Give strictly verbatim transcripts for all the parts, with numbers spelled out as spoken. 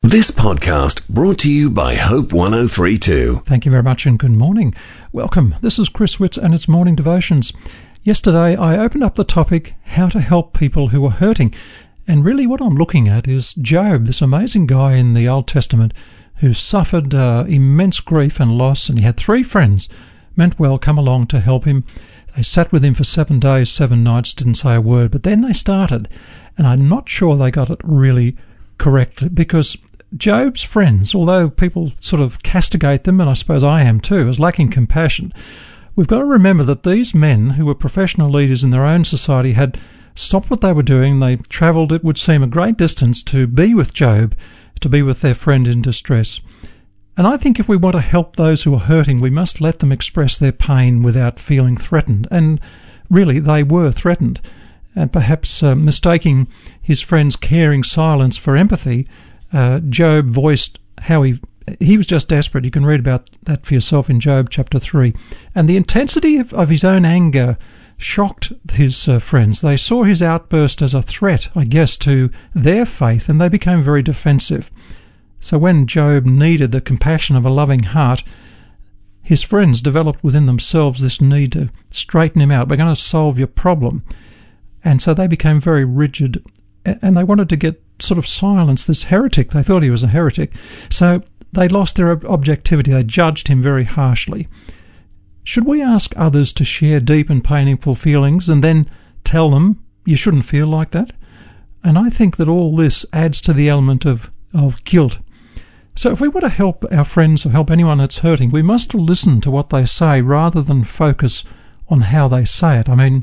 This podcast brought to you by Hope one oh three two. Thank you very much and good morning. Welcome. This is Chris Witts and it's Morning Devotions. Yesterday I opened up the topic, how to help people who are hurting. And really what I'm looking at is Job, this amazing guy in the Old Testament who suffered uh, immense grief and loss, and he had three friends meant well come along to help him. They sat with him for seven days, seven nights, didn't say a word, but then they started, and I'm not sure they got it really correct, because Job's friends, although people sort of castigate them, and I suppose I am too, as lacking compassion, we've got to remember that these men, who were professional leaders in their own society, had stopped what they were doing. They travelled, it would seem, a great distance to be with Job, to be with their friend in distress. And I think if we want to help those who are hurting, we must let them express their pain without feeling threatened. And really, they were threatened. And perhaps uh, mistaking his friend's caring silence for empathy, uh, Job voiced how he he was just desperate. You can read about that for yourself in Job chapter three. And the intensity of, of his own anger shocked his uh, friends. They saw his outburst as a threat, I guess, to their faith, and they became very defensive. So when Job needed the compassion of a loving heart, his friends developed within themselves this need to straighten him out. We're going to solve your problem. And so they became very rigid, and they wanted to get sort of silence this heretic. They thought he was a heretic. So they lost their objectivity. They judged him very harshly. Should we ask others to share deep and painful feelings and then tell them you shouldn't feel like that? And I think that all this adds to the element of, of guilt. So if we want to help our friends or help anyone that's hurting, we must listen to what they say rather than focus on how they say it. I mean,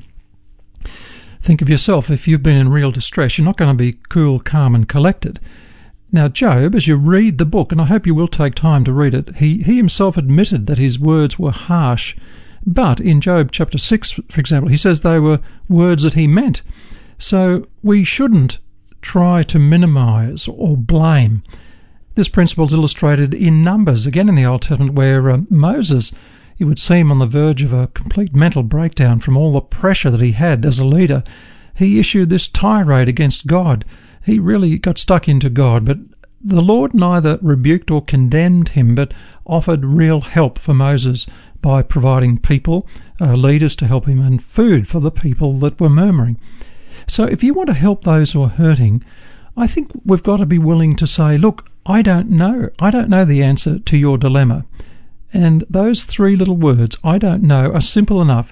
think of yourself. If you've been in real distress, you're not going to be cool, calm and collected. Now, Job, as you read the book, and I hope you will take time to read it, he, he himself admitted that his words were harsh. But in Job chapter six, for example, he says they were words that he meant. So we shouldn't try to minimize or blame. This principle is illustrated in Numbers, again in the Old Testament, where uh, Moses, it would seem on the verge of a complete mental breakdown from all the pressure that he had as a leader. He issued this tirade against God. He really got stuck into God, but the Lord neither rebuked or condemned him, but offered real help for Moses by providing people, uh, leaders to help him, and food for the people that were murmuring. So if you want to help those who are hurting, I think we've got to be willing to say, look, I don't know. I don't know the answer to your dilemma. And those three little words, I don't know, are simple enough.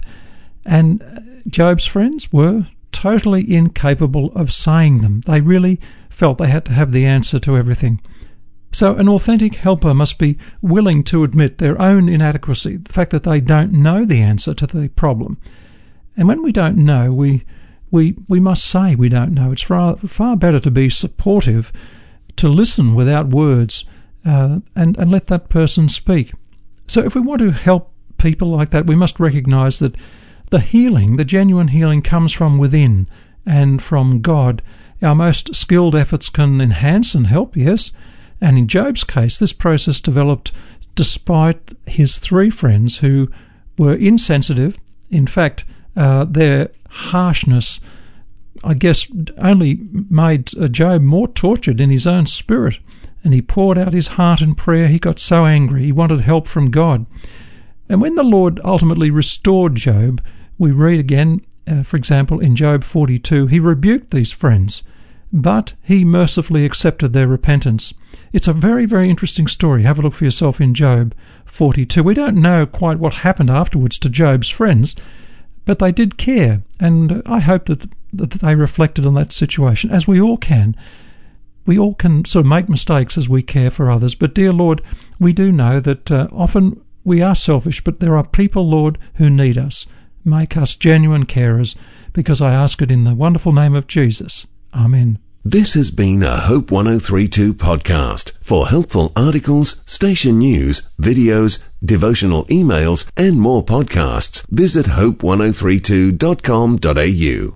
And Job's friends were totally incapable of saying them. They really felt they had to have the answer to everything. So an authentic helper must be willing to admit their own inadequacy, the fact that they don't know the answer to the problem. And when we don't know, we we we must say we don't know. It's far, far better to be supportive, to listen without words, uh, and, and let that person speak. So if we want to help people like that, we must recognize that the healing, the genuine healing, comes from within and from God. Our most skilled efforts can enhance and help, yes. And in Job's case, this process developed despite his three friends who were insensitive. In fact, uh, their harshness, I guess, only made Job more tortured in his own spirit. And he poured out his heart in prayer. He got so angry. He wanted help from God. And when the Lord ultimately restored Job, we read again, uh, for example, in Job forty-two, he rebuked these friends, but he mercifully accepted their repentance. It's a very, very interesting story. Have a look for yourself in Job forty-two. We don't know quite what happened afterwards to Job's friends, but they did care, and I hope that, that they reflected on that situation, as we all can. We all can sort of make mistakes as we care for others, but dear Lord, we do know that uh, often we are selfish, but there are people, Lord, who need us. Make us genuine carers, because I ask it in the wonderful name of Jesus. Amen. This has been a Hope one oh three two podcast. For helpful articles, station news, videos, devotional emails, and more podcasts, visit hope one oh three two dot com dot a u.